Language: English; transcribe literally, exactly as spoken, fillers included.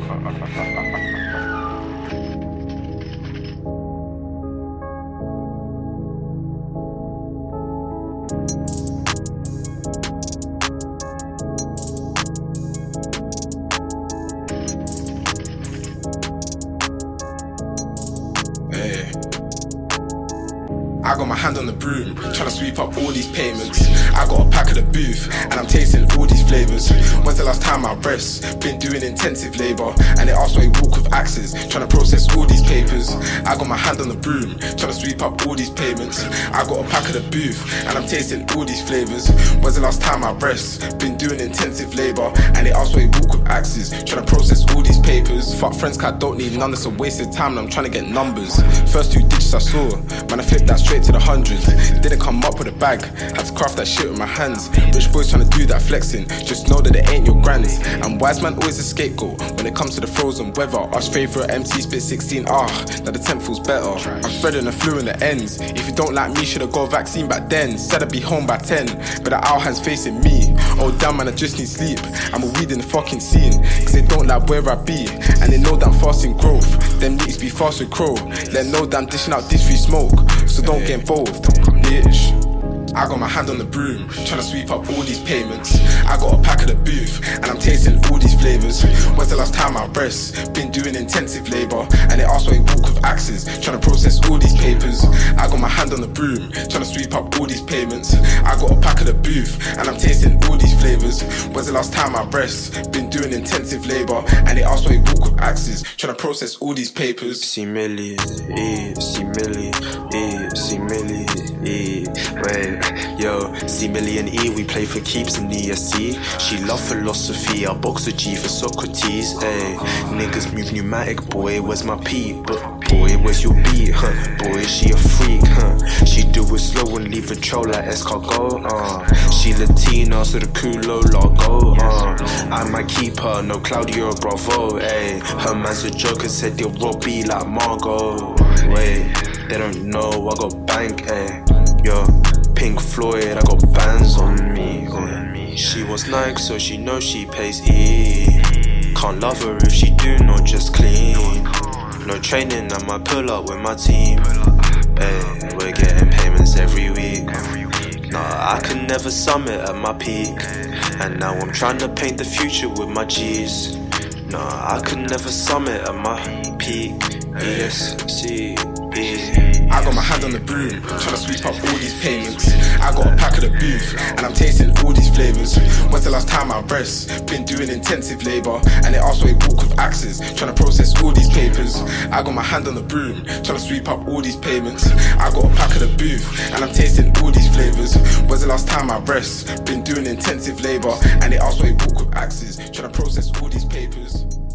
Hey. I got my hand on the broom, tryna sweep up all these payments. I got a pack of the booth, and I'm tasting all these flavours. When's the last time I rest? Been doing intensive labour, and they ask why I walk with axes, tryna process all these papers. I got my hand on the broom, tryna sweep up all these payments. I got a pack of the booth, and I'm tasting all these flavours. When's the last time I rest? Been doing intensive labour, and they ask why I walk with axes, tryna process all these papers. Fuck friends, cause I don't need none, it's a wasted time, and I'm tryna get numbers. First two digits I saw, man I flipped that straight to the hundreds. Didn't come up with a bag, had to craft that shit with my hands. Rich boys trying to do that flexing, just know that it ain't your grands. And wise man always a scapegoat when it comes to the frozen weather. Us favourite M C spit sixteen, ah, now the tenth feels better. I'm spreading the flu in the ends. If you don't like me, should've got a vaccine back then. Said I'd be home by ten, but the owl hand's facing me. Oh damn man, I just need sleep. I'm a weed in the fucking scene, cause they don't like where I be, and they know that I'm fasting growth. Them needs be fast with crow. Let them know that I'm dishing out this free smoke, so don't get involved, bitch. I got my hand on the broom, tryna sweep up all these payments. I got a pack of the booth, and I'm tasting all these flavours. When's the last time I rest? Been doing intensive labour, and they ask why I walk with axes, tryna process all these papers. I got my hand on the broom, tryna sweep up all these payments. I got a pack of the booth, and I'm tasting all these flavours. When's the last time I rest? Been doing intensive labour, and they ask why I walk with axes, tryna process all these papers. Simili, eh, simili, eh, simili, eh, wait. Yo, C Million E, we play for keeps in the S C. She love philosophy, I box a G for Socrates. Ayy, niggas move pneumatic, boy, where's my P? But boy, where's your beat? Huh? Boy, she a freak, huh? She do it slow and leave a troll like escargot. Uh, she Latina, so the culo logo. Uh, I might keep her, no Claudia or Bravo. Ayy, her man's a joker, said they'll Robbie like Margot. Wait, they don't know I got bank, ayy. Yo. Pink Floyd, I got bands on me, on me. She was Nike, so she knows she pays E. Can't love her if she do not just clean. No training, I might pull up with my team. Hey, we're getting payments every week. Nah, I can never summit at my peak. And now I'm trying to paint the future with my G's. Nah, I can never summit at my peak. E S C E. I got my hand on the broom, tryna sweep up all these payments. I got a pack of the booth, and I'm tasting all these flavours. When's the last time I rest? Been doing intensive labour, and they ask why I walk with axes, tryna process all these papers. I got my hand on the broom, tryna sweep up all these payments. I got a pack of the booth, and I'm tasting all these flavours. When's the last time I rest? Been doing intensive labour, and they ask why I walk with axes, tryna process all these papers.